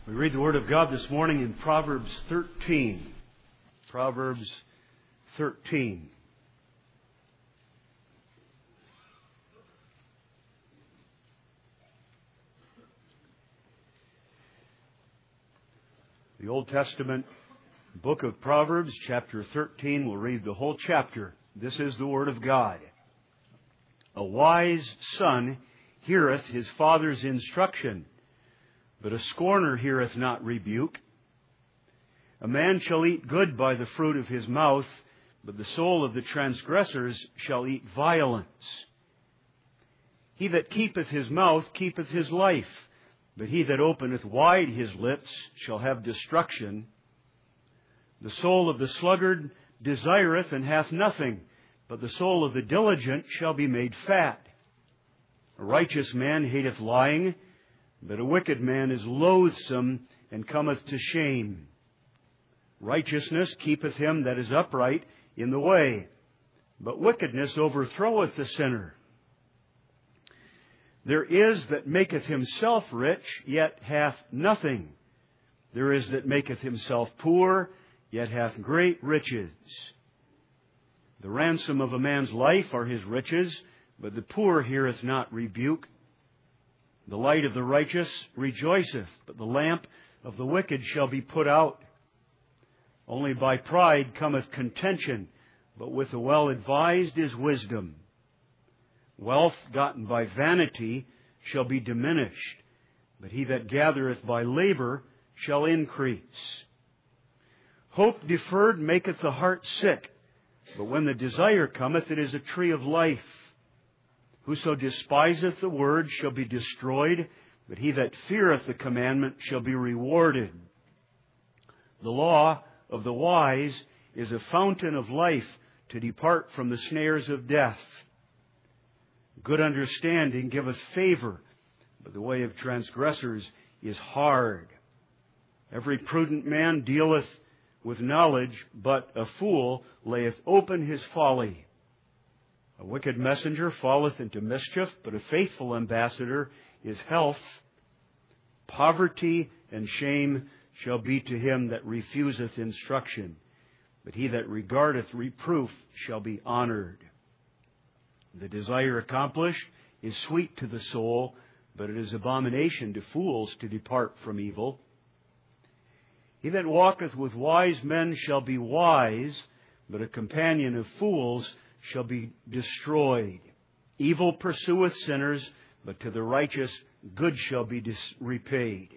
We read the Word of God this morning in Proverbs 13. Proverbs 13. The Old Testament book of Proverbs, chapter 13, we'll read the whole chapter. This is the Word of God. A wise son heareth his father's instruction, but a scorner heareth not rebuke. A man shall eat good by the fruit of his mouth, but the soul of the transgressors shall eat violence. He that keepeth his mouth keepeth his life, but he that openeth wide his lips shall have destruction. The soul of the sluggard desireth and hath nothing, but the soul of the diligent shall be made fat. A righteous man hateth lying, but a wicked man is loathsome and cometh to shame. Righteousness keepeth him that is upright in the way, but wickedness overthroweth the sinner. There is that maketh himself rich, yet hath nothing. There is that maketh himself poor, yet hath great riches. The ransom of a man's life are his riches, but the poor heareth not rebuke. The light of the righteous rejoiceth, but the lamp of the wicked shall be put out. Only by pride cometh contention, but with the well-advised is wisdom. Wealth gotten by vanity shall be diminished, but he that gathereth by labor shall increase. Hope deferred maketh the heart sick, but when the desire cometh, it is a tree of life. Whoso despiseth the word shall be destroyed, but he that feareth the commandment shall be rewarded. The law of the wise is a fountain of life to depart from the snares of death. Good understanding giveth favor, but the way of transgressors is hard. Every prudent man dealeth with knowledge, but a fool layeth open his folly. A wicked messenger falleth into mischief, but a faithful ambassador is health. Poverty and shame shall be to him that refuseth instruction, but he that regardeth reproof shall be honored. The desire accomplished is sweet to the soul, but it is abomination to fools to depart from evil. He that walketh with wise men shall be wise, but a companion of fools shall be destroyed. Evil pursueth sinners, but to the righteous good shall be repaid.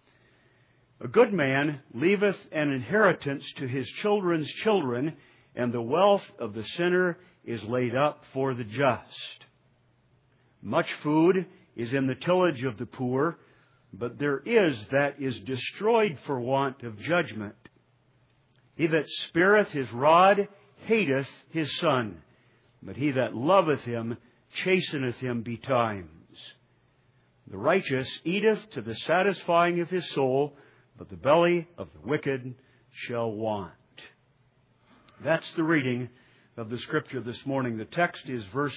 A good man leaveth an inheritance to his children's children, and the wealth of the sinner is laid up for the just. Much food is in the tillage of the poor, but there is that is destroyed for want of judgment. He that spareth his rod hateth his son, but he that loveth him chasteneth him betimes. The righteous eateth to the satisfying of his soul, but the belly of the wicked shall want. That's the reading of the Scripture this morning. The text is verse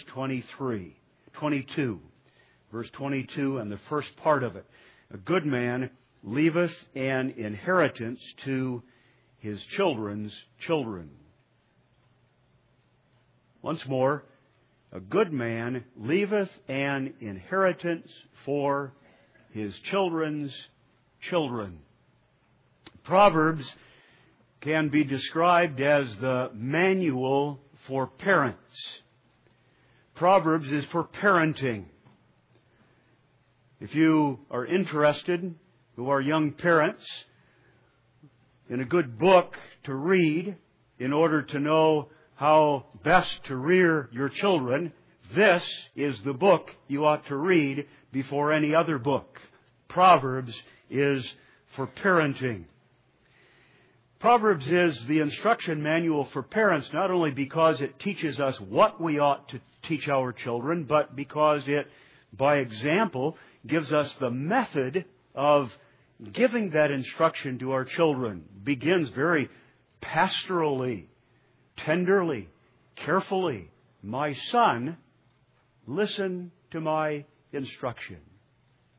22. Verse 22 and the first part of it. A good man leaveth an inheritance to his children's children. Once more, a good man leaveth an inheritance for his children's children. Proverbs can be described as the manual for parents. Proverbs is for parenting. If you are interested, who are young parents, in a good book to read in order to know how best to rear your children, this is the book you ought to read before any other book. Proverbs is for parenting. Proverbs is the instruction manual for parents, not only because it teaches us what we ought to teach our children, but because it, by example, gives us the method of giving that instruction to our children. Begins very pastorally, tenderly, carefully. My son, listen to my instruction.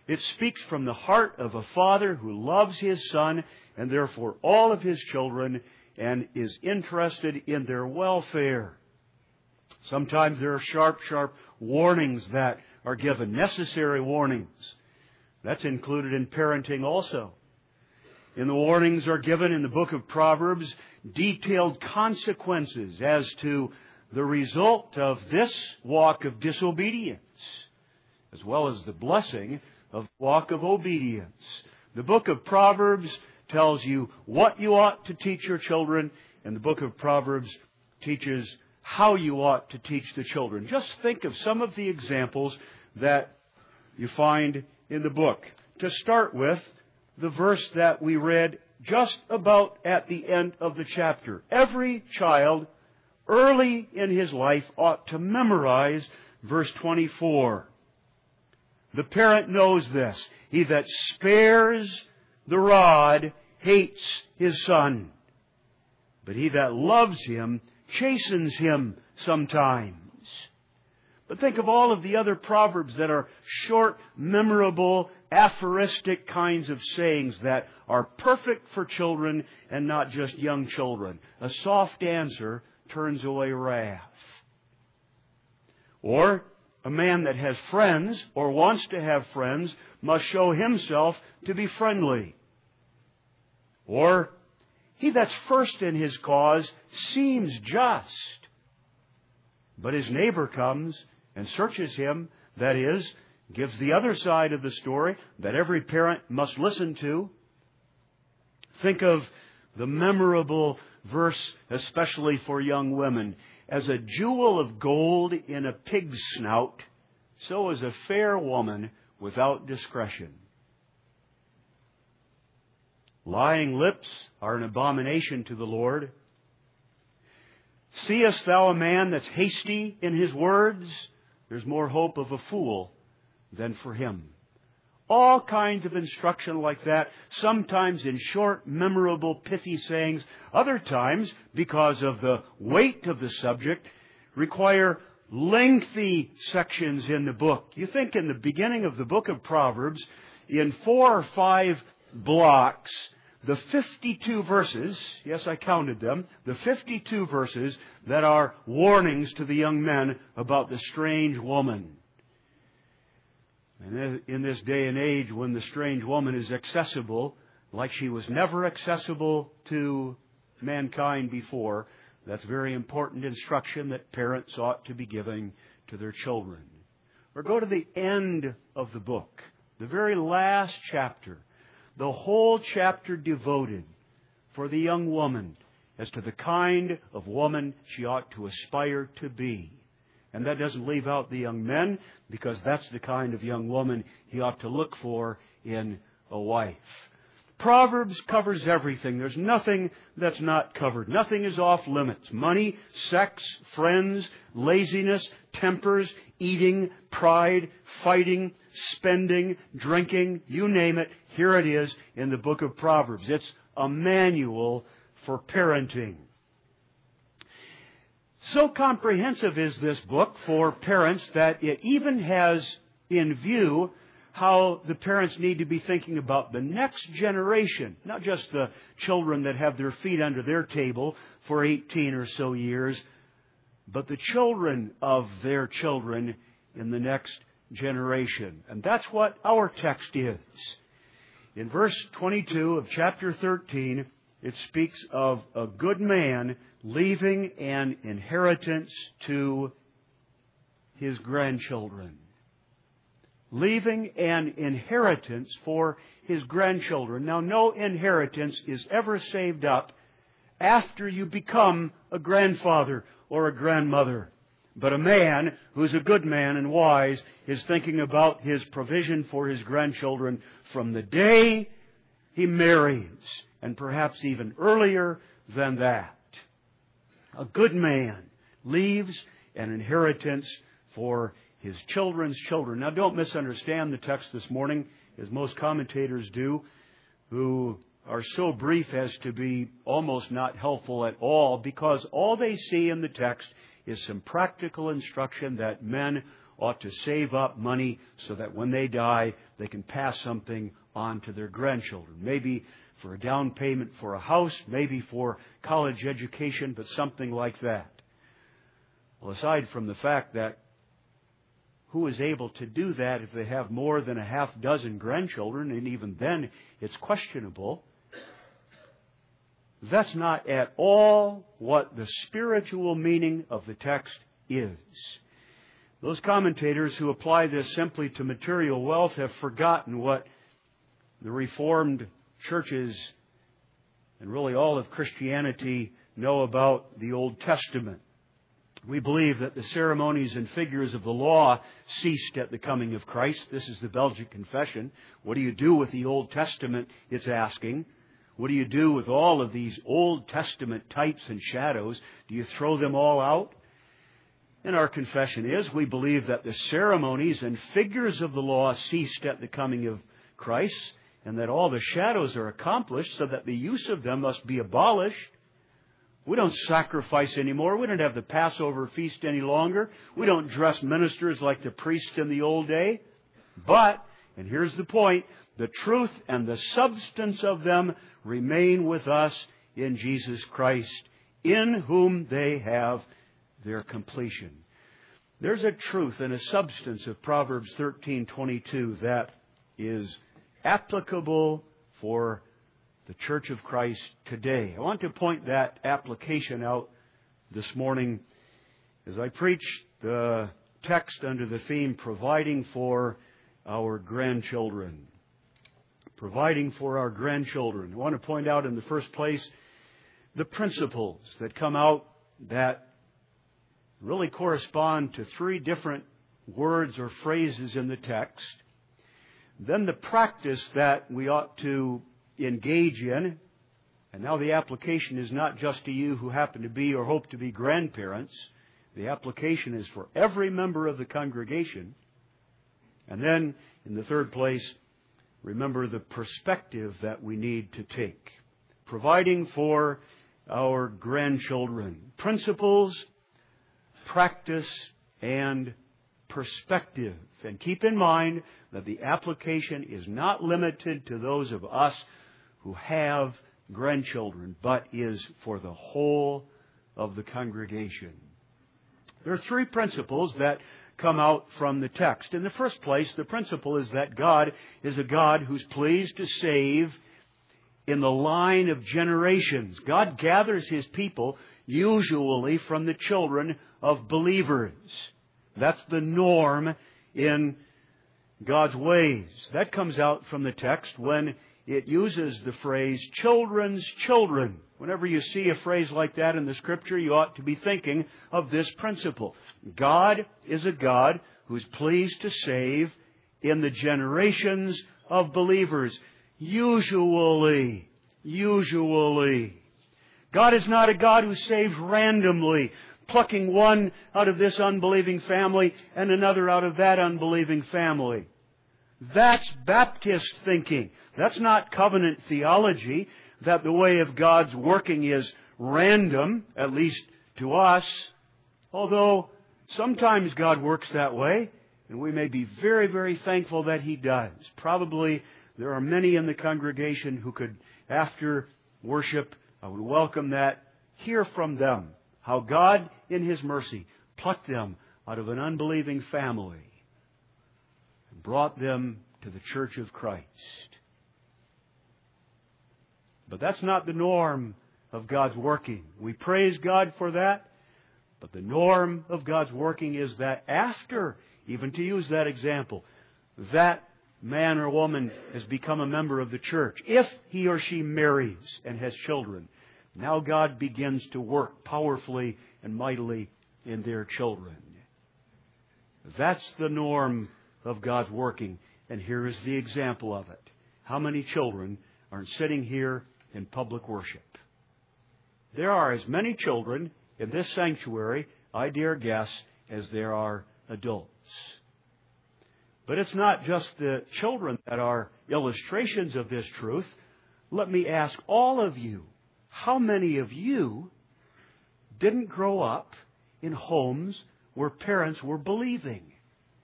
It speaks from the heart of a father who loves his son and therefore all of his children and is interested in their welfare. Sometimes there are sharp warnings that are given, necessary warnings. That's included in parenting also. And the warnings are given in the book of Proverbs, detailed consequences as to the result of this walk of disobedience, as well as the blessing of walk of obedience. The book of Proverbs tells you what you ought to teach your children, and the book of Proverbs teaches how you ought to teach the children. Just think of some of the examples that you find in the book. To start with, the verse that we read just about at the end of the chapter. Every child early in his life ought to memorize verse 24. The parent knows this. He that spares the rod hates his son, but he that loves him chastens him sometimes. But think of all of the other proverbs that are short, memorable, aphoristic kinds of sayings that are perfect for children and not just young children. A soft answer turns away wrath. Or a man that has friends or wants to have friends must show himself to be friendly. Or he that's first in his cause seems just, but his neighbor comes and searches him, that is, gives the other side of the story that every parent must listen to. Think of the memorable verse, especially for young women. As a jewel of gold in a pig's snout, so is a fair woman without discretion. Lying lips are an abomination to the Lord. Seest thou a man that's hasty in his words? There's more hope of a fool than for him. All kinds of instruction like that, sometimes in short, memorable, pithy sayings. Other times, because of the weight of the subject, require lengthy sections in the book. You think in the beginning of the book of Proverbs, in 4 or 5 blocks, the 52 verses, yes, I counted them, the 52 verses that are warnings to the young men about the strange woman. And in this day and age when the strange woman is accessible, like she was never accessible to mankind before, that's very important instruction that parents ought to be giving to their children. Or go to the end of the book, the very last chapter, the whole chapter devoted for the young woman as to the kind of woman she ought to aspire to be. And that doesn't leave out the young men, because that's the kind of young woman he ought to look for in a wife. Proverbs covers everything. There's nothing that's not covered. Nothing is off limits. Money, sex, friends, laziness, tempers, eating, pride, fighting, spending, drinking, you name it. Here it is in the book of Proverbs. It's a manual for parenting. So comprehensive is this book for parents that it even has in view how the parents need to be thinking about the next generation, not just the children that have their feet under their table for 18 or so years, but the children of their children in the next generation. And that's what our text is. In verse 22 of chapter 13, it speaks of a good man leaving an inheritance to his grandchildren. Leaving an inheritance for his grandchildren. Now, no inheritance is ever saved up after you become a grandfather or a grandmother. But a man who's a good man and wise is thinking about his provision for his grandchildren from the day he marries, and perhaps even earlier than that. A good man leaves an inheritance for his children's children. Now, don't misunderstand the text this morning, as most commentators do, who are so brief as to be almost not helpful at all, because all they see in the text is some practical instruction that men ought to save up money so that when they die, they can pass something on to their grandchildren. Maybe for a down payment for a house, maybe for college education, but something like that. Well, aside from the fact that who is able to do that if they have more than a half dozen grandchildren, and even then it's questionable, that's not at all what the spiritual meaning of the text is. Those commentators who apply this simply to material wealth have forgotten what the Reformed churches and really all of Christianity know about the Old Testament. We believe that the ceremonies and figures of the law ceased at the coming of Christ. This is the Belgic Confession. What do you do with the Old Testament? It's asking. What do you do with all of these Old Testament types and shadows? Do you throw them all out? And our confession is we believe that the ceremonies and figures of the law ceased at the coming of Christ, and that all the shadows are accomplished so that the use of them must be abolished. We don't sacrifice anymore. We don't have the Passover feast any longer. We don't dress ministers like the priests in the old day. But, and here's the point, the truth and the substance of them remain with us in Jesus Christ, in whom they have their completion. There's a truth and a substance of Proverbs 13:22 that is applicable for the Church of Christ today. I want to point that application out this morning as I preach the text under the theme, Providing for Our Grandchildren. Providing for our grandchildren. I want to point out in the first place the principles that come out that really correspond to three different words or phrases in the text. Then the practice that we ought to engage in. And now the application is not just to you who happen to be or hope to be grandparents. The application is for every member of the congregation. And then, in the third place, remember the perspective that we need to take. Providing for our grandchildren. Principles, practice, and perspective. And keep in mind that the application is not limited to those of us who have grandchildren, but is for the whole of the congregation. There are three principles that come out from the text. In the first place, the principle is that God is a God who's pleased to save in the line of generations. God gathers His people usually from the children of believers. That's the norm in God's ways. That comes out from the text when it uses the phrase, children's children. Whenever you see a phrase like that in the Scripture, you ought to be thinking of this principle. God is a God who's pleased to save in the generations of believers. Usually. God is not a God who saves randomly, plucking one out of this unbelieving family and another out of that unbelieving family. That's Baptist thinking. That's not covenant theology, that the way of God's working is random, at least to us. Although sometimes God works that way, and we may be very, very thankful that He does. Probably there are many in the congregation who could, after worship, I would welcome that, hear from them how God, in His mercy, plucked them out of an unbelieving family and brought them to the Church of Christ. But that's not the norm of God's working. We praise God for that, but the norm of God's working is that after, even to use that example, that man or woman has become a member of the church, if he or she marries and has children, now God begins to work powerfully and mightily in their children. That's the norm of God's working, and here is the example of it. How many children are sitting here in public worship? There are as many children in this sanctuary, I dare guess, as there are adults. But it's not just the children that are illustrations of this truth. Let me ask all of you, how many of you didn't grow up in homes where parents were believing?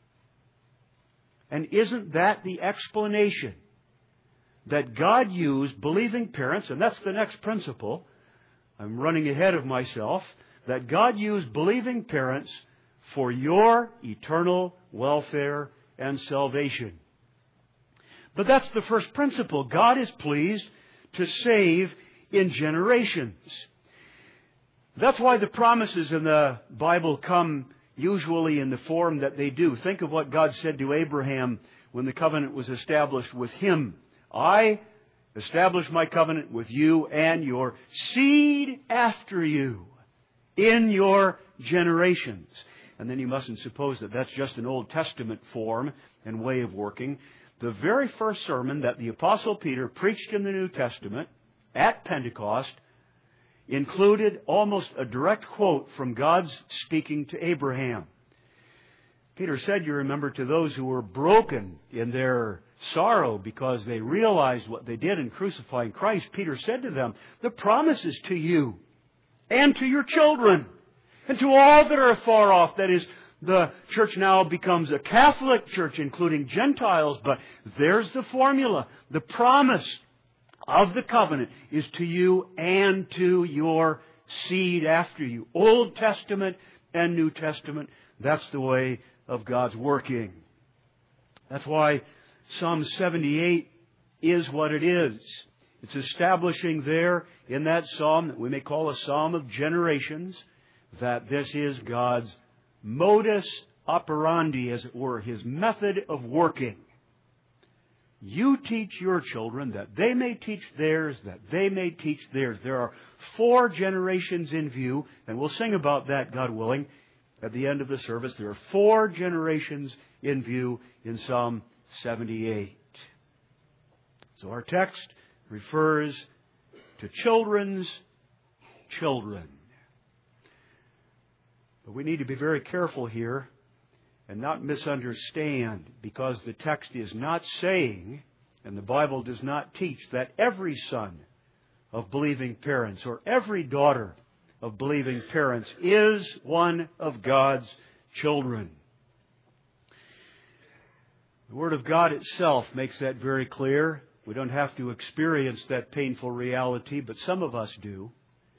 And isn't that the explanation? That God used believing parents, and that's the next principle. I'm running ahead of myself. That God used believing parents for your eternal welfare and salvation. But that's the first principle. God is pleased to save in generations. That's why the promises in the Bible come usually in the form that they do. Think of what God said to Abraham when the covenant was established with him. I establish my covenant with you and your seed after you in your generations. And then you mustn't suppose that that's just an Old Testament form and way of working. The very first sermon that the Apostle Peter preached in the New Testament at Pentecost included almost a direct quote from God's speaking to Abraham. Peter said, you remember, to those who were broken in their sorrow because they realized what they did in crucifying Christ, Peter said to them, the promise is to you and to your children and to all that are afar off. That is, the church now becomes a Catholic church, including Gentiles, but there's the formula. The promise of the covenant is to you and to your seed after you. Old Testament and New Testament, that's the way of God's working. That's why Psalm 78 is what it is. It's establishing there in that psalm that we may call a psalm of generations, that this is God's modus operandi, as it were, His method of working. You teach your children that they may teach theirs, that they may teach theirs. There are 4 generations in view, and we'll sing about that, God willing, at the end of the service. There are 4 generations in view in Psalm 78. So our text refers to children's children. But we need to be very careful here and not misunderstand, because the text is not saying, and the Bible does not teach, that every son of believing parents or every daughter of believing parents is one of God's children. The Word of God itself makes that very clear. We don't have to experience that painful reality, but some of us do.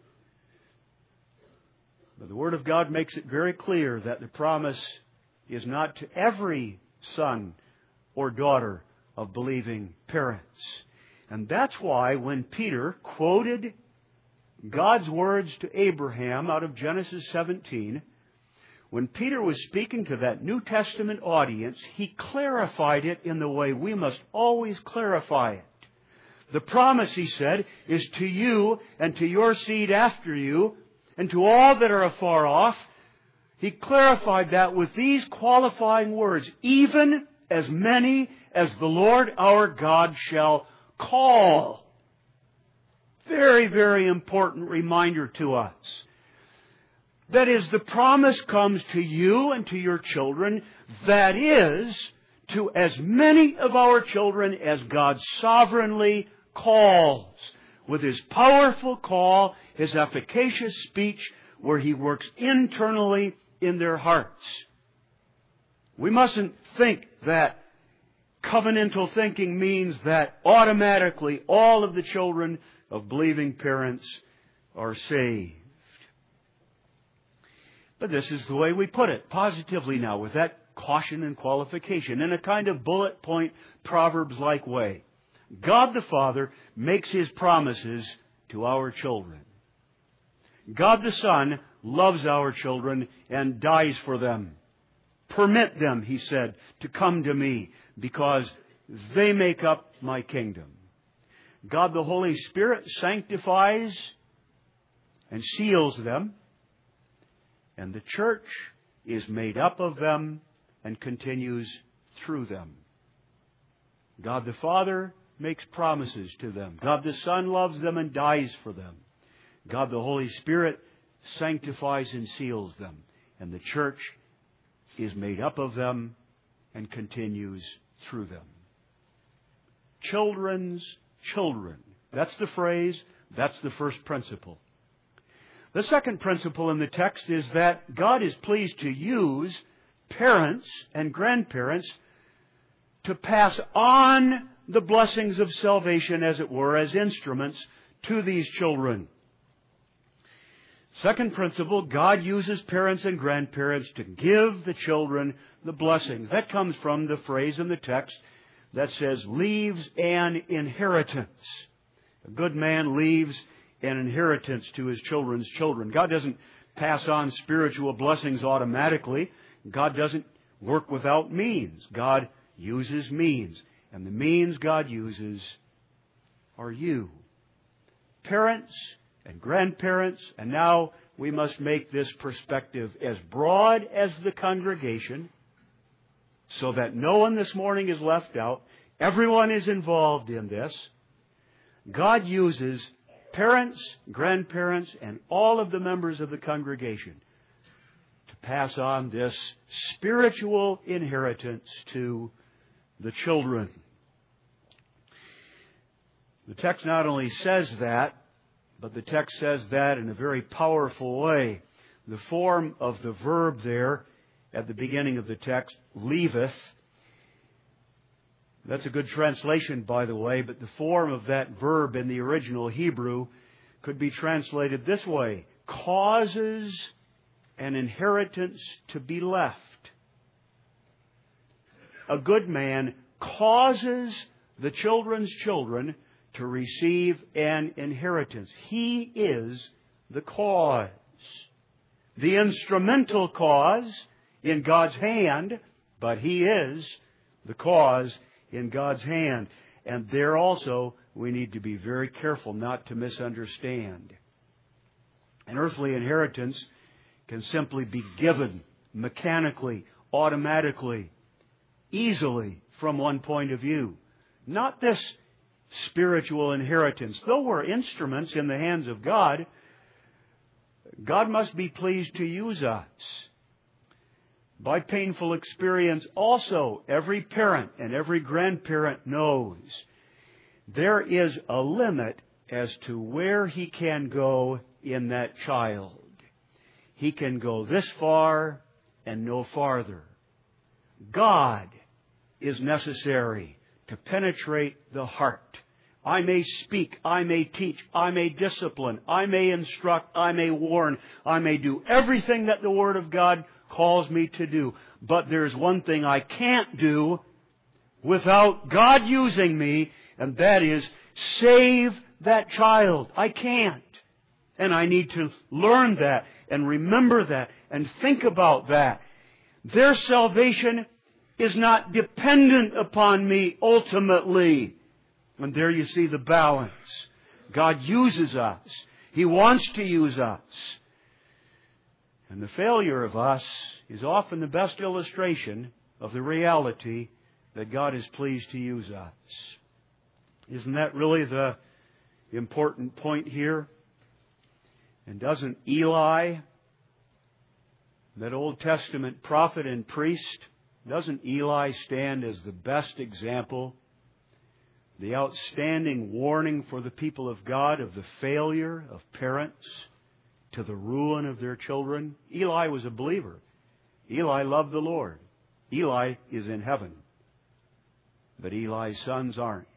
But the Word of God makes it very clear that the promise is not to every son or daughter of believing parents. And that's why when Peter quoted God's words to Abraham out of Genesis 17, when Peter was speaking to that New Testament audience, he clarified it in the way we must always clarify it. The promise, he said, is to you and to your seed after you, and to all that are afar off. He clarified that with these qualifying words, even as many as the Lord our God shall call. Very, very important reminder to us. That is, the promise comes to you and to your children, that is, to as many of our children as God sovereignly calls. With His powerful call, His efficacious speech, where He works internally in their hearts. We mustn't think that covenantal thinking means that automatically all of the children of believing parents are saved. But this is the way we put it, positively now, with that caution and qualification, in a kind of bullet point, Proverbs-like way. God the Father makes His promises to our children. God the Son loves our children and dies for them. Permit them, He said, to come to me, because they make up my kingdom. God the Holy Spirit sanctifies and seals them, and the church is made up of them and continues through them. God the Father makes promises to them. God the Son loves them and dies for them. God the Holy Spirit sanctifies and seals them. And the church is made up of them and continues through them. Children's children. That's the phrase. That's the first principle. The second principle in the text is that God is pleased to use parents and grandparents to pass on the blessings of salvation, as it were, as instruments to these children. Second principle, God uses parents and grandparents to give the children the blessings. That comes from the phrase in the text that says, leaves an inheritance. A good man leaves an inheritance to his children's children. God doesn't pass on spiritual blessings automatically. God doesn't work without means. God uses means. And the means God uses are you. Parents and grandparents, and now we must make this perspective as broad as the congregation so that no one this morning is left out. Everyone is involved in this. God uses parents, grandparents, and all of the members of the congregation to pass on this spiritual inheritance to the children. The text not only says that, but the text says that in a very powerful way. The form of the verb there at the beginning of the text, leaveth, that's a good translation, by the way, but the form of that verb in the original Hebrew could be translated this way: causes an inheritance to be left. A good man causes the children's children to receive an inheritance. He is the cause. The instrumental cause in God's hand, but He is the cause in God's hand. And there also we need to be very careful not to misunderstand. An earthly inheritance can simply be given mechanically, automatically, easily from one point of view. Not this spiritual inheritance. Though we're instruments in the hands of God, God must be pleased to use us. By painful experience also, every parent and every grandparent knows there is a limit as to where he can go in that child. He can go this far and no farther. God is necessary to penetrate the heart. I may speak, I may teach, I may discipline, I may instruct, I may warn, I may do everything that the Word of God calls me to do. But there's one thing I can't do without God using me, and that is save that child. I can't. And I need to learn that and remember that and think about that. Their salvation is not dependent upon me ultimately. And there you see the balance. God uses us. He wants to use us. And the failure of us is often the best illustration of the reality that God is pleased to use us. Isn't that really the important point here? And doesn't Eli, that Old Testament prophet and priest, doesn't Eli stand as the best example, the outstanding warning for the people of God of the failure of parents to the ruin of their children? Eli was a believer. Eli loved the Lord. Eli is in heaven. But Eli's sons aren't.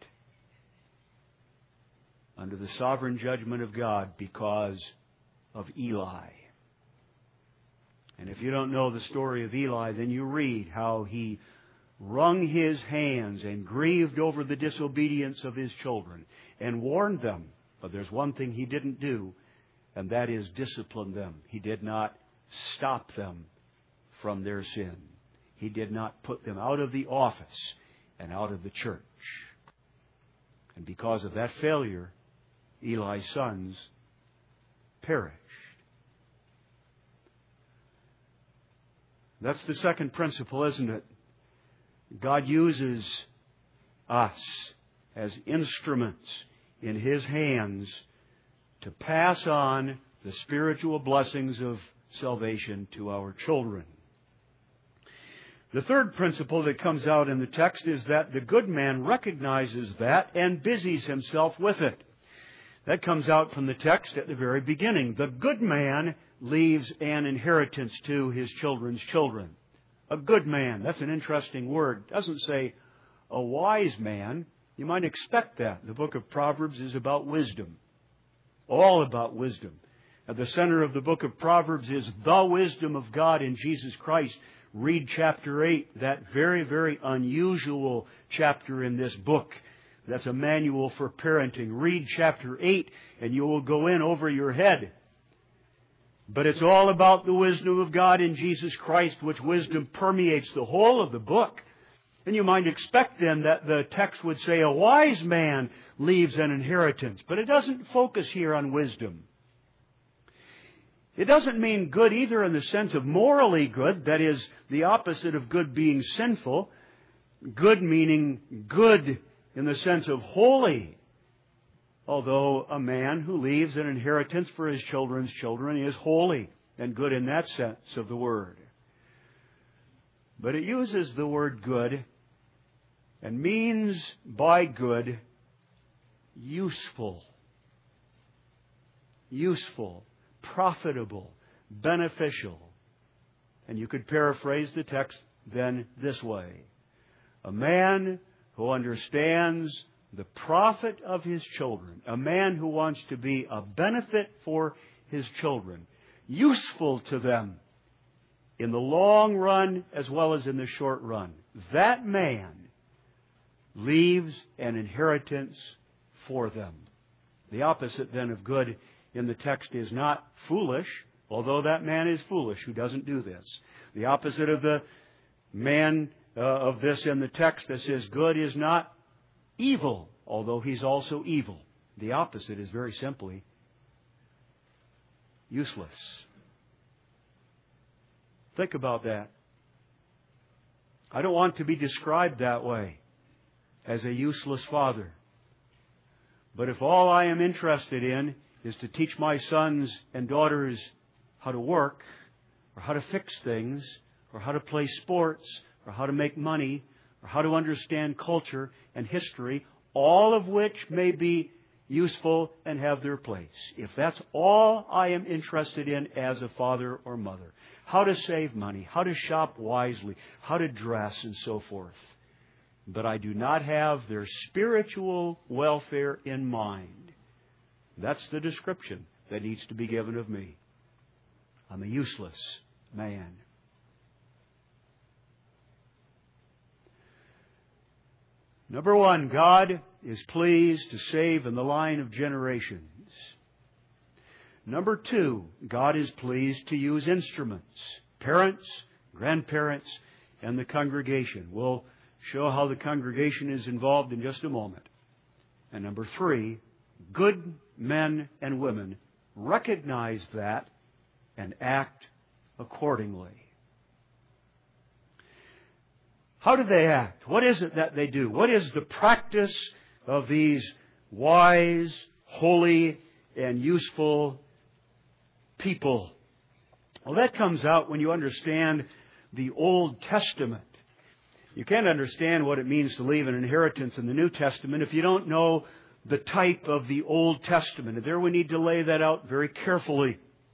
Under the sovereign judgment of God because of Eli. And if you don't know the story of Eli, then you read how he wrung his hands and grieved over the disobedience of his children and warned them. But there's one thing he didn't do, and that is discipline them. He did not stop them from their sin. He did not put them out of the office and out of the church. And because of that failure, Eli's sons perished. That's the second principle, isn't it? God uses us as instruments in His hands to pass on the spiritual blessings of salvation to our children. The third principle that comes out in the text is that the good man recognizes that and busies himself with it. That comes out from the text at the very beginning. The good man leaves an inheritance to his children's children. A good man. That's an interesting word. It doesn't say a wise man, you might expect that. The book of Proverbs is about wisdom. All about wisdom. At the center of the book of Proverbs is the wisdom of God in Jesus Christ. Read chapter 8, that very, very unusual chapter in this book. That's a manual for parenting. Read chapter 8 and you will go in over your head. But it's all about the wisdom of God in Jesus Christ, which wisdom permeates the whole of the book. And you might expect then that the text would say a wise man leaves an inheritance. But it doesn't focus here on wisdom. It doesn't mean good either in the sense of morally good, that is, the opposite of good being sinful. Good meaning good in the sense of holy. Although a man who leaves an inheritance for his children's children is holy and good in that sense of the word. But it uses the word good and means by good useful. Useful. Profitable, beneficial. And you could paraphrase the text then this way. A man who understands the profit of his children. A man who wants to be a benefit for his children. Useful to them in the long run as well as in the short run. That man leaves an inheritance for them. The opposite then of good in the text is not foolish, although that man is foolish who doesn't do this. The opposite of the man of this in the text that says good is not evil, although he's also evil. The opposite is very simply useless. Think about that. I don't want to be described that way, as a useless father. But if all I am interested in is to teach my sons and daughters how to work, or how to fix things, or how to play sports, or how to make money, or how to understand culture and history, all of which may be useful and have their place. If that's all I am interested in as a father or mother, how to save money, how to shop wisely, how to dress, and so forth. But I do not have their spiritual welfare in mind. That's the description that needs to be given of me. I'm a useless man. Number one, God is pleased to save in the line of generations. Number two, God is pleased to use instruments, parents, grandparents, and the congregation. We'll show how the congregation is involved in just a moment. And number three, good men and women recognize that and act accordingly. How do they act? What is it that they do? What is the practice of these wise, holy, and useful people? Well, that comes out when you understand the Old Testament. You can't understand what it means to leave an inheritance in the New Testament if you don't know the type of the Old Testament. And there we need to lay that out very carefully.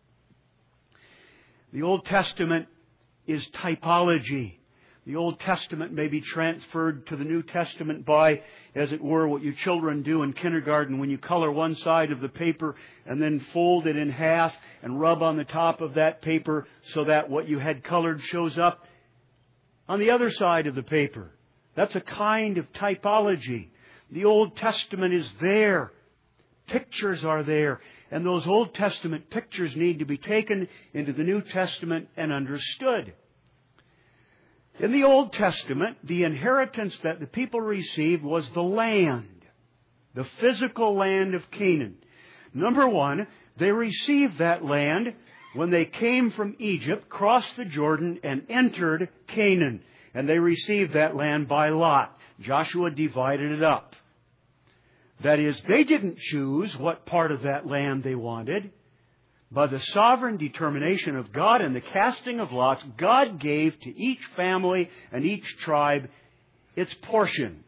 The Old Testament is typology. The Old Testament may be transferred to the New Testament by, as it were, what you children do in kindergarten when you color one side of the paper and then fold it in half and rub on the top of that paper so that what you had colored shows up on the other side of the paper. That's a kind of typology. The Old Testament is there. Pictures are there. And those Old Testament pictures need to be taken into the New Testament and understood. In the Old Testament, the inheritance that the people received was the land, the physical land of Canaan. Number one, they received that land when they came from Egypt, crossed the Jordan, and entered Canaan. And they received that land by lot. Joshua divided it up. That is, they didn't choose what part of that land they wanted. By the sovereign determination of God and the casting of lots, God gave to each family and each tribe its portion.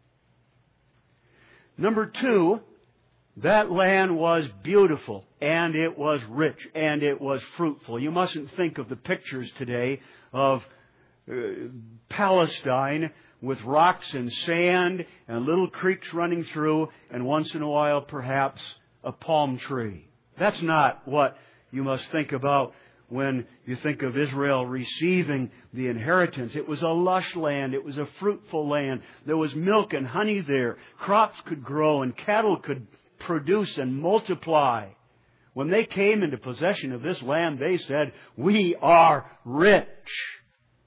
Number two, that land was beautiful, and it was rich, and it was fruitful. You mustn't think of the pictures today of Palestine with rocks and sand and little creeks running through, and once in a while perhaps a palm tree. That's not what you must think about when you think of Israel receiving the inheritance. It was a lush land. It was a fruitful land. There was milk and honey there. Crops could grow and cattle could produce and multiply. When they came into possession of this land, they said, "We are rich."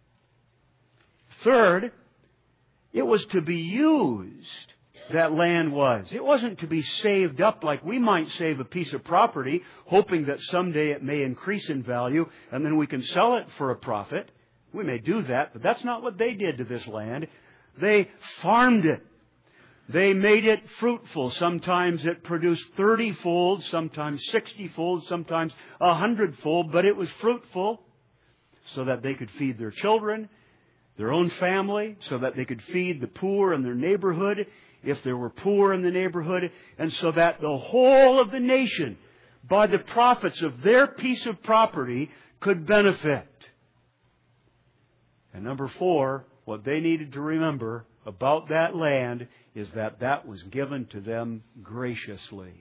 Third, it was to be used, that land was. It wasn't to be saved up like we might save a piece of property, hoping that someday it may increase in value and then we can sell it for a profit. We may do that, but that's not what they did to this land. They farmed it. They made it fruitful. Sometimes it produced 30-fold, sometimes 60-fold, sometimes 100-fold, but it was fruitful so that they could feed their children, their own family, so that they could feed the poor in their neighborhood, if there were poor in the neighborhood, and so that the whole of the nation, by the profits of their piece of property, could benefit. And number 4, what they needed to remember about that land is that that was given to them graciously.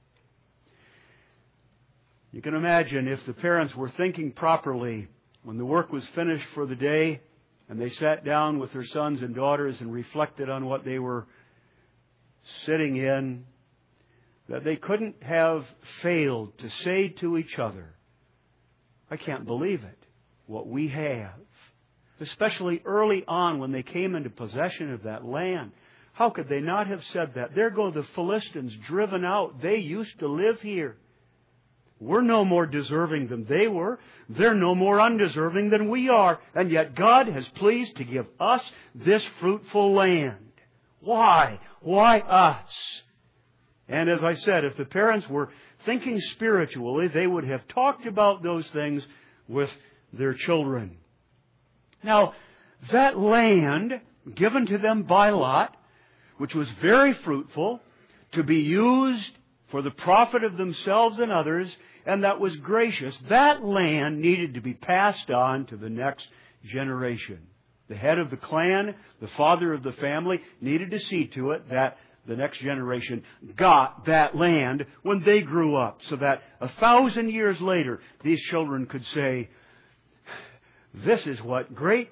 You can imagine if the parents were thinking properly when the work was finished for the day and they sat down with their sons and daughters and reflected on what they were sitting in, that they couldn't have failed to say to each other, "I can't believe it, what we have." Especially early on when they came into possession of that land. How could they not have said that? There go the Philistines driven out. They used to live here. We're no more deserving than they were. They're no more undeserving than we are. And yet God has pleased to give us this fruitful land. Why? Why us? And as I said, if the parents were thinking spiritually, they would have talked about those things with their children. Now, that land given to them by Lot, which was very fruitful, to be used for the profit of themselves and others, and that was gracious, that land needed to be passed on to the next generation. The head of the clan, the father of the family, needed to see to it that the next generation got that land when they grew up, so that 1,000 years later, these children could say, "This is what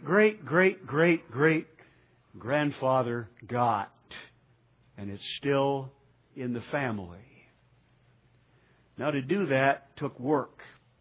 great-great-great-great-great-grandfather got." And it's still in the family. Now, to do that took work.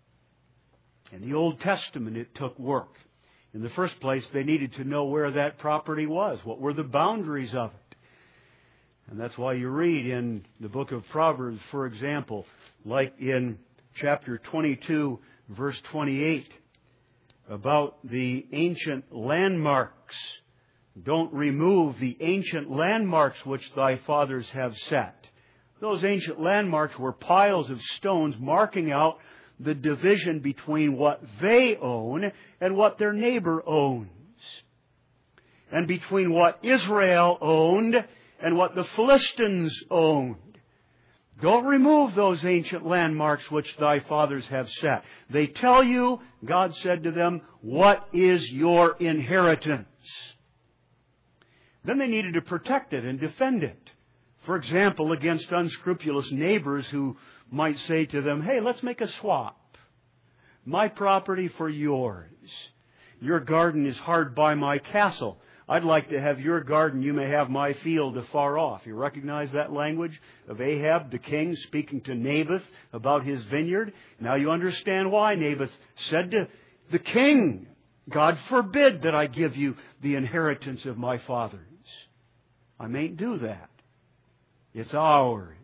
In the Old Testament, it took work. In the first place, they needed to know where that property was. What were the boundaries of it? And that's why you read in the book of Proverbs, for example, like in chapter 22, verse 28, about the ancient landmarks. Don't remove the ancient landmarks which thy fathers have set. Those ancient landmarks were piles of stones marking out the division between what they own and what their neighbor owns, and between what Israel owned and what the Philistines owned. Don't remove those ancient landmarks which thy fathers have set. They tell you, God said to them, what is your inheritance? Then they needed to protect it and defend it. For example, against unscrupulous neighbors who might say to them, "Hey, let's make a swap. My property for yours. Your garden is hard by my castle. I'd like to have your garden. You may have my field afar off." You recognize that language of Ahab, the king, speaking to Naboth about his vineyard? Now you understand why Naboth said to the king, "God forbid that I give you the inheritance of my fathers. I mayn't do that. It's ours."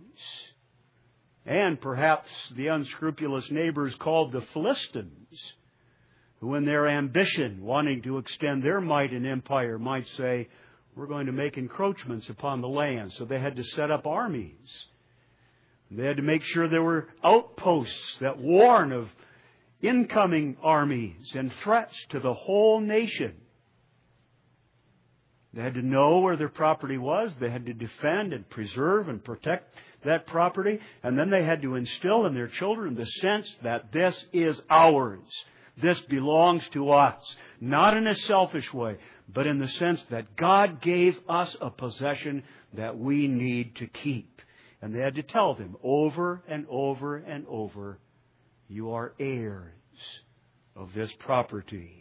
And perhaps the unscrupulous neighbors called the Philistines, who in their ambition, wanting to extend their might and empire, might say, "We're going to make encroachments upon the land." So they had to set up armies. They had to make sure there were outposts that warn of incoming armies and threats to the whole nation. They had to know where their property was. They had to defend and preserve and protect that property. And then they had to instill in their children the sense that this is ours. This belongs to us, not in a selfish way, but in the sense that God gave us a possession that we need to keep. And they had to tell them over and over and over, you are heirs of this property.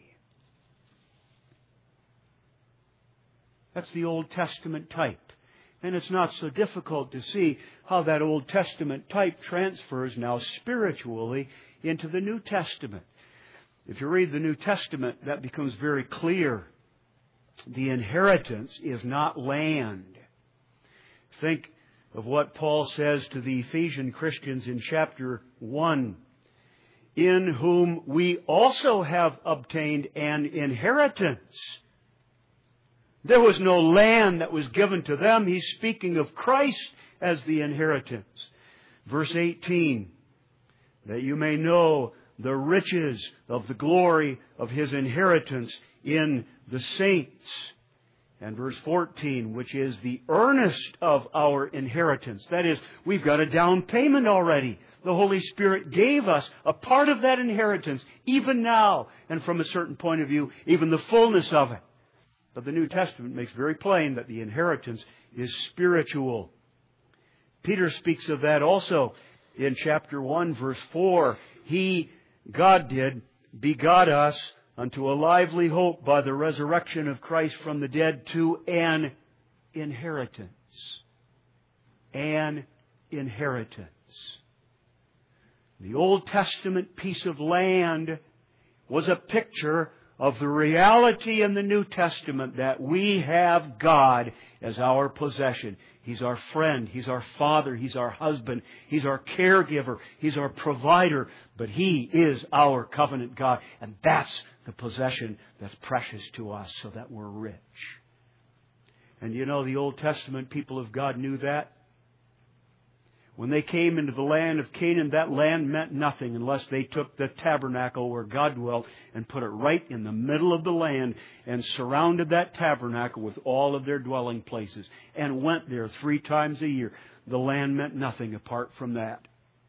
That's the Old Testament type. And it's not so difficult to see how that Old Testament type transfers now spiritually into the New Testament. If you read the New Testament, that becomes very clear. The inheritance is not land. Think of what Paul says to the Ephesian Christians in chapter 1. In whom we also have obtained an inheritance. There was no land that was given to them. He's speaking of Christ as the inheritance. Verse 18, that you may know the riches of the glory of His inheritance in the saints. And verse 14, which is the earnest of our inheritance. That is, we've got a down payment already. The Holy Spirit gave us a part of that inheritance, even now, and from a certain point of view, even the fullness of it. But the New Testament makes very plain that the inheritance is spiritual. Peter speaks of that also in chapter 1, verse 4. God begot us unto a lively hope by the resurrection of Christ from the dead to an inheritance. An inheritance. The Old Testament piece of land was a picture of the reality in the New Testament that we have God as our possession. He's our friend. He's our father. He's our husband. He's our caregiver. He's our provider. But He is our covenant God. And that's the possession that's precious to us, so that we're rich. And you know, the Old Testament people of God knew that. When they came into the land of Canaan, that land meant nothing unless they took the tabernacle where God dwelt and put it right in the middle of the land and surrounded that tabernacle with all of their dwelling places and went there 3 times a year. The land meant nothing apart from that.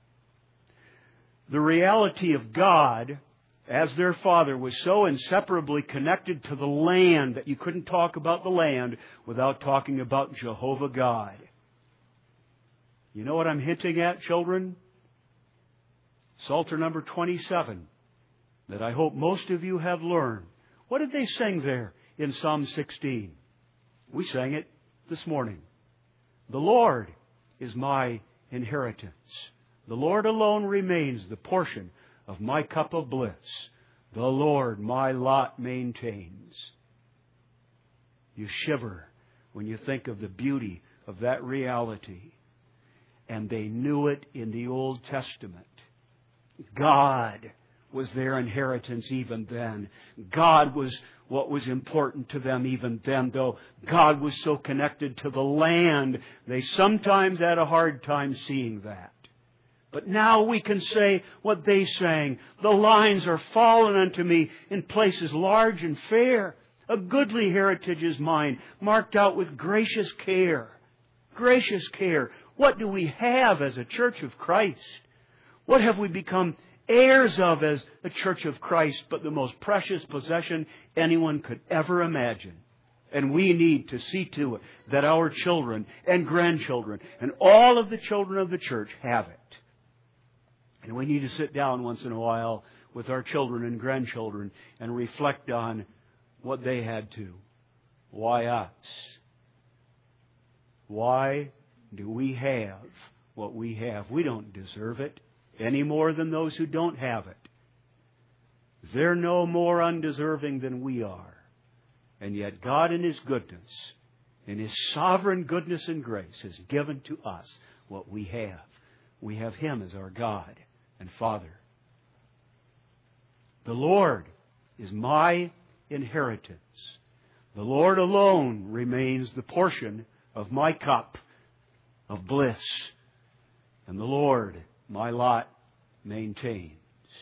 The reality of God as their Father was so inseparably connected to the land that you couldn't talk about the land without talking about Jehovah God. You know what I'm hinting at, children? Psalter number 27, that I hope most of you have learned. What did they sing there in Psalm 16? We sang it this morning. The Lord is my inheritance. The Lord alone remains the portion of my cup of bliss. The Lord my lot maintains. You shiver when you think of the beauty of that reality. And they knew it in the Old Testament. God was their inheritance even then. God was what was important to them even then, though God was so connected to the land, they sometimes had a hard time seeing that. But now we can say what they sang. The lines are fallen unto me in places large and fair. A goodly heritage is mine, marked out with gracious care. Gracious care. What do we have as a church of Christ? What have we become heirs of as a church of Christ but the most precious possession anyone could ever imagine? And we need to see to it that our children and grandchildren and all of the children of the church have it. And we need to sit down once in a while with our children and grandchildren and reflect on what they had to. Why us? Why do we have what we have? We don't deserve it any more than those who don't have it. They're no more undeserving than we are. And yet God in His goodness, in His sovereign goodness and grace, has given to us what we have. We have Him as our God and Father. The Lord is my inheritance. The Lord alone remains the portion of my cup of bliss. And the Lord, my lot, maintains.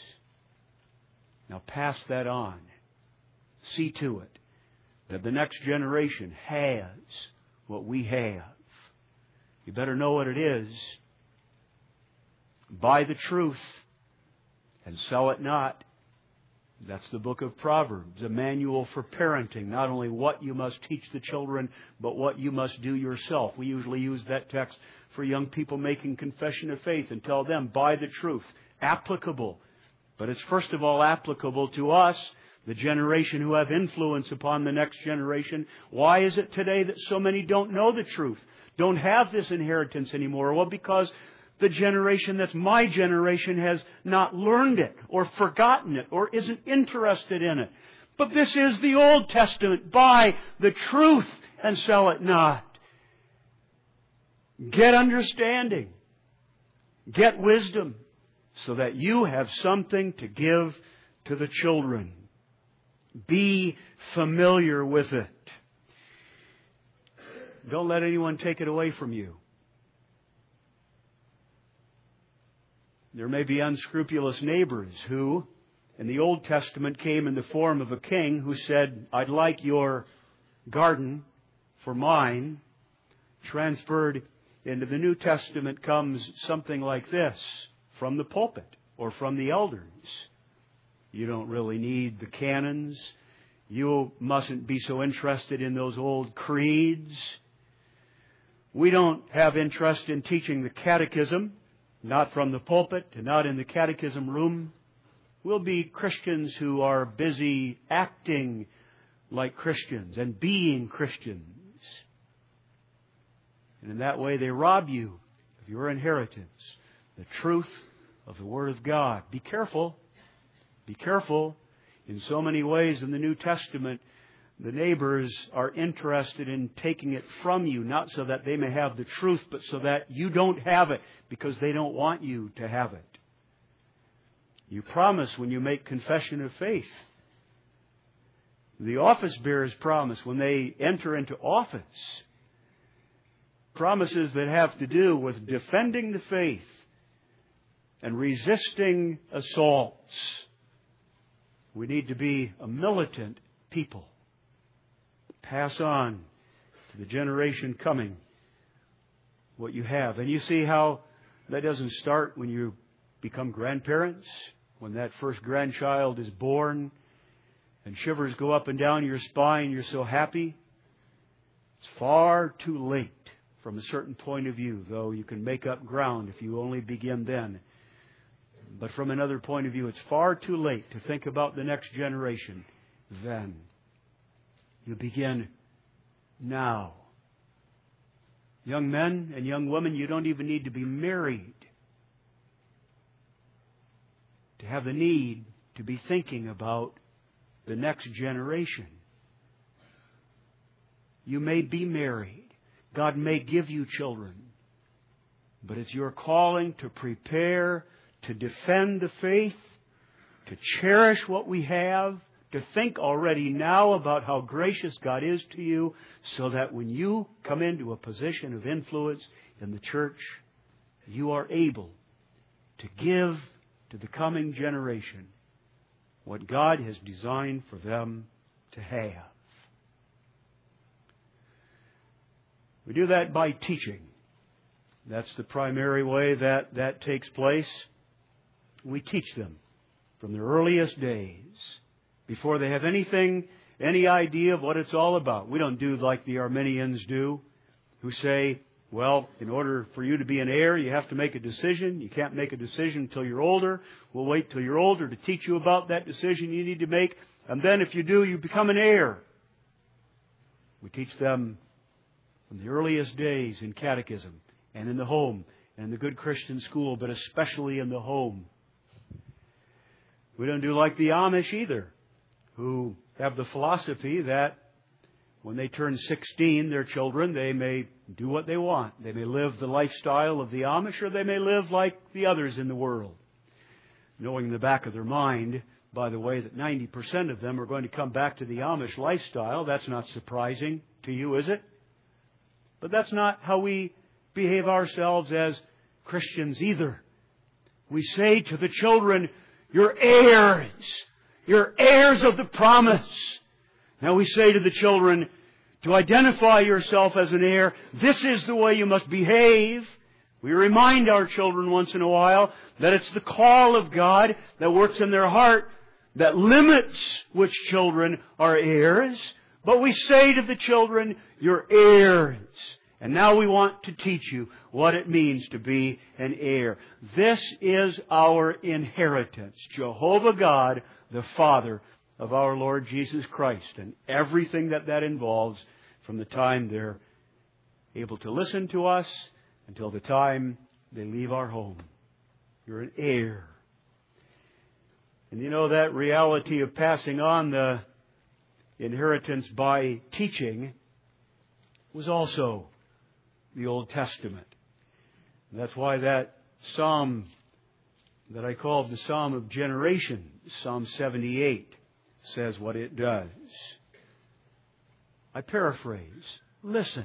Now pass that on. See to it that the next generation has what we have. You better know what it is. Buy the truth and sell it not. That's the book of Proverbs, a manual for parenting. Not only what you must teach the children, but what you must do yourself. We usually use that text for young people making confession of faith and tell them, buy the truth. Applicable. But it's first of all applicable to us, the generation who have influence upon the next generation. Why is it today that so many don't know the truth? Don't have this inheritance anymore? Well, because the generation that's my generation has not learned it or forgotten it or isn't interested in it. But this is the Old Testament. Buy the truth and sell it not. Get understanding. Get wisdom so that you have something to give to the children. Be familiar with it. Don't let anyone take it away from you. There may be unscrupulous neighbors who, in the Old Testament, came in the form of a king who said, I'd like your garden for mine. Transferred into the New Testament comes something like this from the pulpit or from the elders. You don't really need the canons. You mustn't be so interested in those old creeds. We don't have interest in teaching the catechism. Not from the pulpit and not in the catechism room. We'll be Christians who are busy acting like Christians and being Christians. And in that way they rob you of your inheritance, the truth of the Word of God. Be careful. Be careful. In so many ways in the New Testament, the neighbors are interested in taking it from you, not so that they may have the truth, but so that you don't have it, because they don't want you to have it. You promise when you make confession of faith. The office bearers promise when they enter into office. Promises that have to do with defending the faith and resisting assaults. We need to be a militant people. Pass on to the generation coming what you have. And you see how that doesn't start when you become grandparents, when that first grandchild is born and shivers go up and down your spine, you're so happy. It's far too late from a certain point of view, though you can make up ground if you only begin then. But from another point of view, it's far too late to think about the next generation then. You begin now. Young men and young women, you don't even need to be married to have the need to be thinking about the next generation. You may be married. God may give you children. But it's your calling to prepare, to defend the faith, to cherish what we have, to think already now about how gracious God is to you, so that when you come into a position of influence in the church, you are able to give to the coming generation what God has designed for them to have. We do that by teaching. That's the primary way that takes place. We teach them from their earliest days, before they have any idea of what it's all about. We don't do like the Arminians do, who say, well, in order for you to be an heir, you have to make a decision. You can't make a decision until you're older. We'll wait till you're older to teach you about that decision you need to make. And then if you do, you become an heir. We teach them from the earliest days in catechism and in the home and in the good Christian school, but especially in the home. We don't do like the Amish either, who have the philosophy that when they turn 16, their children, they may do what they want. They may live the lifestyle of the Amish, or they may live like the others in the world. Knowing in the back of their mind, by the way, that 90% of them are going to come back to the Amish lifestyle. That's not surprising to you, is it? But that's not how we behave ourselves as Christians either. We say to the children, you're heirs. You're heirs of the promise. Now we say to the children, to identify yourself as an heir, this is the way you must behave. We remind our children once in a while that it's the call of God that works in their heart, that limits which children are heirs, but we say to the children, you're heirs. And now we want to teach you what it means to be an heir. This is our inheritance. Jehovah God, the Father of our Lord Jesus Christ, and everything that involves from the time they're able to listen to us until the time they leave our home. You're an heir. And you know that reality of passing on the inheritance by teaching was also the Old Testament. And that's why that psalm that I called the Psalm of Generation, Psalm 78, says what it does. I paraphrase. Listen.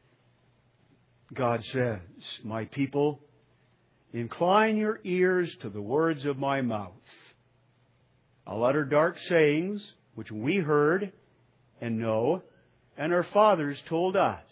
God says, my people, incline your ears to the words of my mouth. I'll utter dark sayings, which we heard and know, and our fathers told us.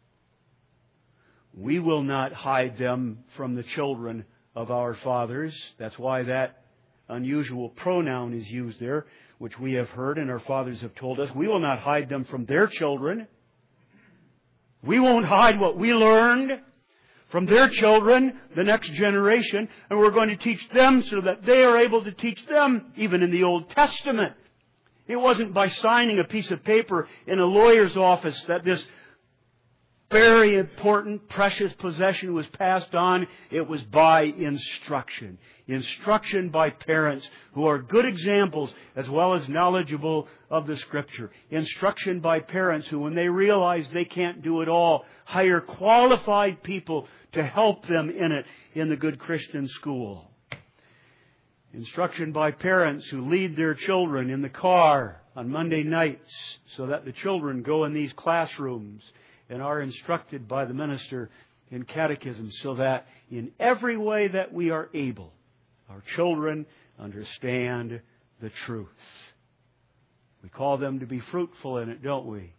We will not hide them from the children of our fathers. That's why that unusual pronoun is used there, which we have heard and our fathers have told us. We will not hide them from their children. We won't hide what we learned from their children, the next generation, and we're going to teach them so that they are able to teach them, even in the Old Testament. It wasn't by signing a piece of paper in a lawyer's office that this very important, precious possession was passed on. It was by instruction. Instruction by parents who are good examples as well as knowledgeable of the Scripture. Instruction by parents who, when they realize they can't do it all, hire qualified people to help them in it in the good Christian school. Instruction by parents who lead their children in the car on Monday nights so that the children go in these classrooms and are instructed by the minister in catechism so that in every way that we are able, our children understand the truth. We call them to be fruitful in it, don't we?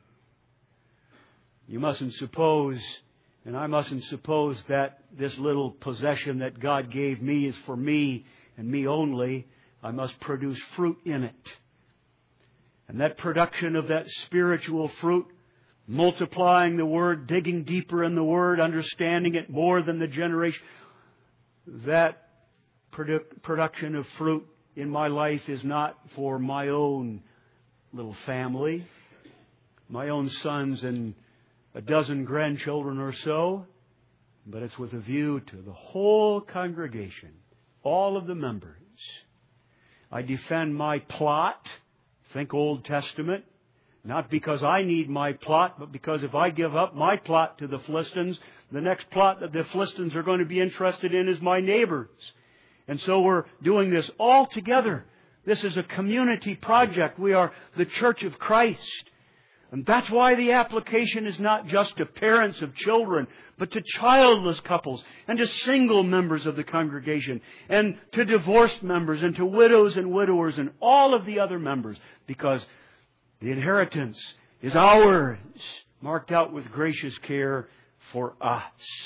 You mustn't suppose, and I mustn't suppose, that this little possession that God gave me is for me and me only. I must produce fruit in it. And that production of that spiritual fruit, multiplying the Word, digging deeper in the Word, understanding it more than the generation, that production of fruit in my life is not for my own little family, my own sons and a dozen grandchildren or so, but it's with a view to the whole congregation, all of the members. I defend my plot, think Old Testament, not because I need my plot, but because if I give up my plot to the Philistines, the next plot that the Philistines are going to be interested in is my neighbor's. And so we're doing this all together. This is a community project. We are the Church of Christ. And that's why the application is not just to parents of children, but to childless couples and to single members of the congregation and to divorced members and to widows and widowers and all of the other members, because the inheritance is ours, marked out with gracious care for us.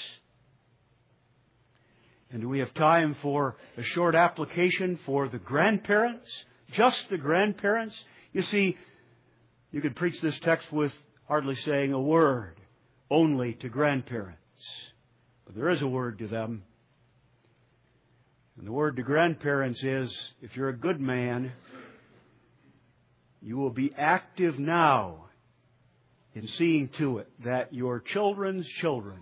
And do we have time for a short application for the grandparents? Just the grandparents? You see, you could preach this text with hardly saying a word, only to grandparents. But there is a word to them. And the word to grandparents is, if you're a good man, you will be active now in seeing to it that your children's children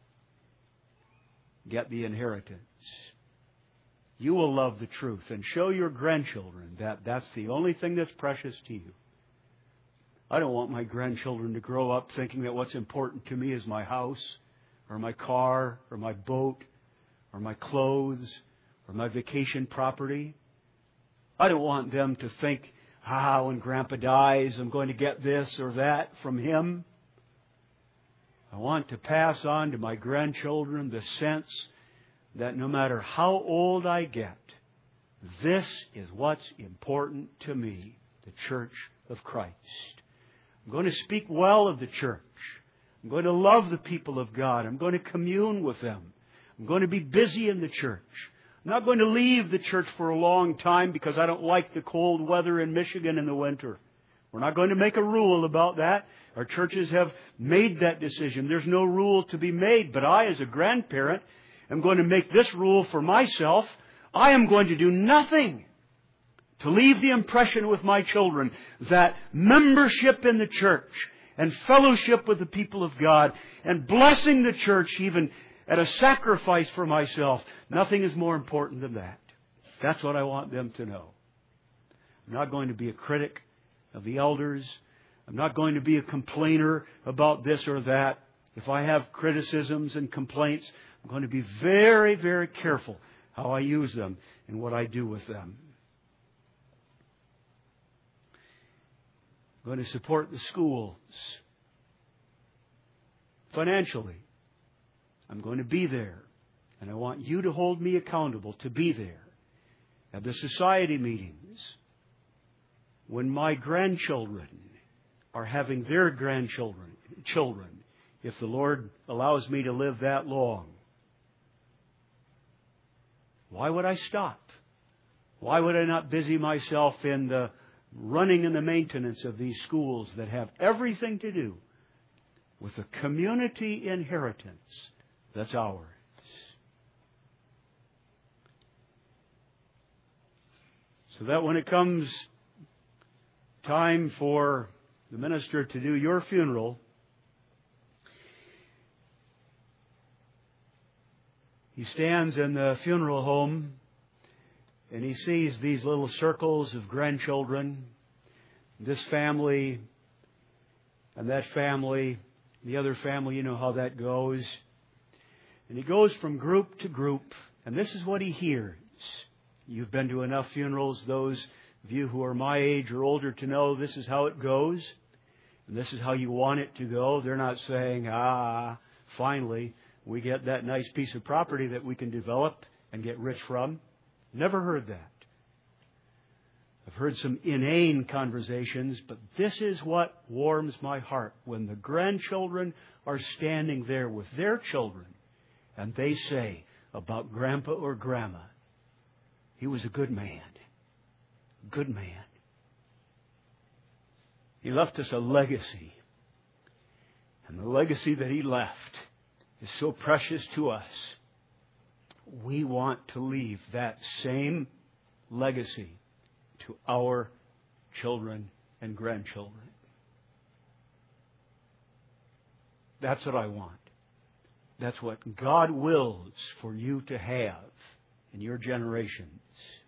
get the inheritance. You will love the truth and show your grandchildren that that's the only thing that's precious to you. I don't want my grandchildren to grow up thinking that what's important to me is my house or my car or my boat or my clothes or my vacation property. I don't want them to think, when Grandpa dies, I'm going to get this or that from him. I want to pass on to my grandchildren the sense that no matter how old I get, this is what's important to me, the Church of Christ. I'm going to speak well of the church. I'm going to love the people of God. I'm going to commune with them. I'm going to be busy in the church. I'm not going to leave the church for a long time because I don't like the cold weather in Michigan in the winter. We're not going to make a rule about that. Our churches have made that decision. There's no rule to be made, but I, as a grandparent, am going to make this rule for myself. I am going to do nothing to leave the impression with my children that membership in the church and fellowship with the people of God and blessing the church even at a sacrifice for myself, nothing is more important than that. That's what I want them to know. I'm not going to be a critic of the elders. I'm not going to be a complainer about this or that. If I have criticisms and complaints, I'm going to be very, very careful how I use them and what I do with them. I'm going to support the schools financially. I'm going to be there. And I want you to hold me accountable to be there at the society meetings when my grandchildren are having their grandchildren, if the Lord allows me to live that long. Why would I stop? Why would I not busy myself in the running and the maintenance of these schools that have everything to do with the community inheritance that's ours? So that when it comes time for the minister to do your funeral, he stands in the funeral home and he sees these little circles of grandchildren, this family and that family, the other family, you know how that goes. And he goes from group to group, and this is what he hears. You've been to enough funerals, those of you who are my age or older, to know this is how it goes. And this is how you want it to go. They're not saying, finally, we get that nice piece of property that we can develop and get rich from. Never heard that. I've heard some inane conversations, but this is what warms my heart when the grandchildren are standing there with their children and they say about Grandpa or Grandma, he was a good man. Good man. He left us a legacy. And the legacy that he left is so precious to us. We want to leave that same legacy to our children and grandchildren. That's what I want. That's what God wills for you to have in your generations.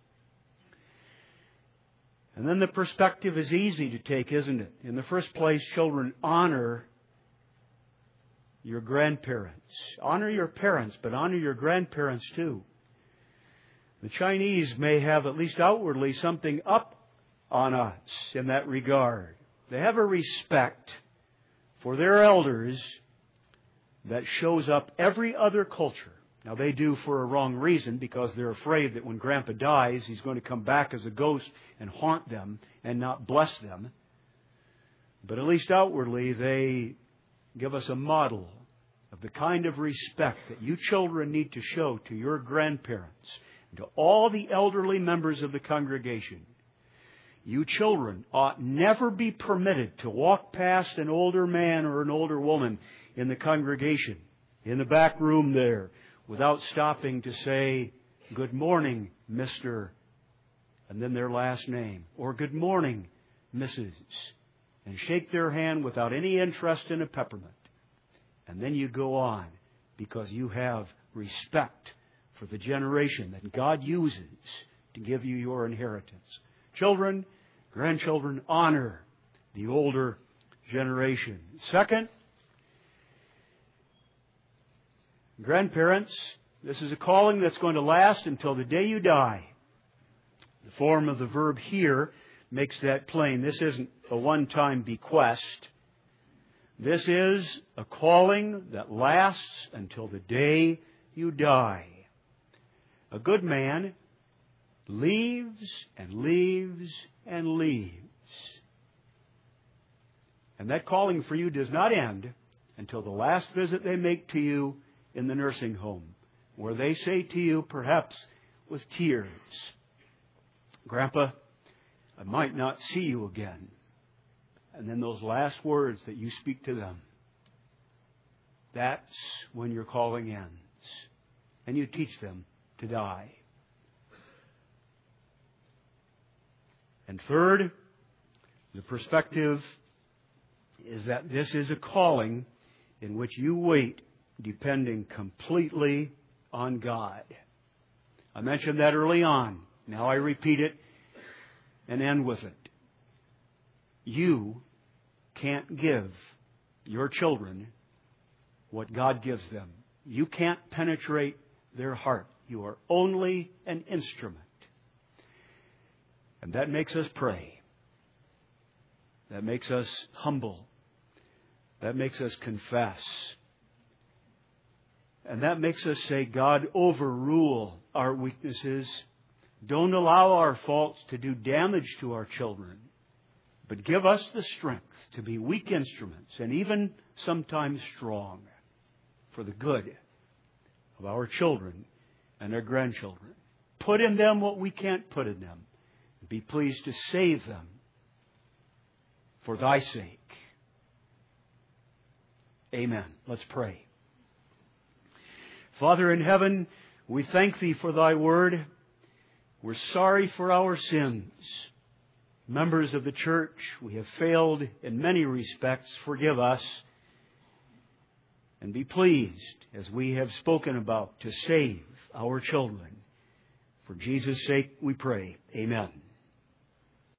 And then the perspective is easy to take, isn't it? In the first place, children, honor your grandparents. Honor your parents, but honor your grandparents too. The Chinese may have, at least outwardly, something up on us in that regard. They have a respect for their elders that shows up every other culture. Now, they do for a wrong reason, because they're afraid that when Grandpa dies, he's going to come back as a ghost and haunt them and not bless them. But at least outwardly, they give us a model of the kind of respect that you children need to show to your grandparents and to all the elderly members of the congregation. You children ought never be permitted to walk past an older man or an older woman in the congregation, in the back room there, without stopping to say, "Good morning, Mr." and then their last name, or "Good morning, Mrs." and shake their hand without any interest in a peppermint. And then you go on, because you have respect for the generation that God uses to give you your inheritance. Children, grandchildren, honor the older generation. Second, grandparents, this is a calling that's going to last until the day you die. The form of the verb here makes that plain. This isn't a one-time bequest. This is a calling that lasts until the day you die. A good man leaves and leaves and leaves. And that calling for you does not end until the last visit they make to you in the nursing home, where they say to you, perhaps with tears, Grandpa, I might not see you again. And then those last words that you speak to them, that's when your calling ends. And you teach them to die. And third, the perspective is that this is a calling in which you wait depending completely on God. I mentioned that early on. Now I repeat it and end with it. You can't give your children what God gives them. You can't penetrate their heart. You are only an instrument. And that makes us pray. That makes us humble. That makes us confess. And that makes us say, God, overrule our weaknesses. Don't allow our faults to do damage to our children. But give us the strength to be weak instruments and even sometimes strong for the good of our children and our grandchildren. Put in them what we can't put in them. Be pleased to save them for Thy sake. Amen. Let's pray. Father in heaven, we thank Thee for Thy word. We're sorry for our sins. Members of the church, we have failed in many respects. Forgive us. And be pleased, as we have spoken about, to save our children. For Jesus' sake we pray. Amen.